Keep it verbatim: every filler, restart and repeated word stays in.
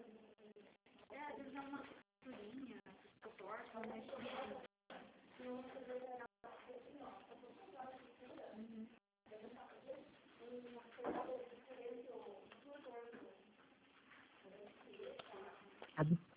É, às vezes é uma costurinha, suporte, uma mexinha. Uhum.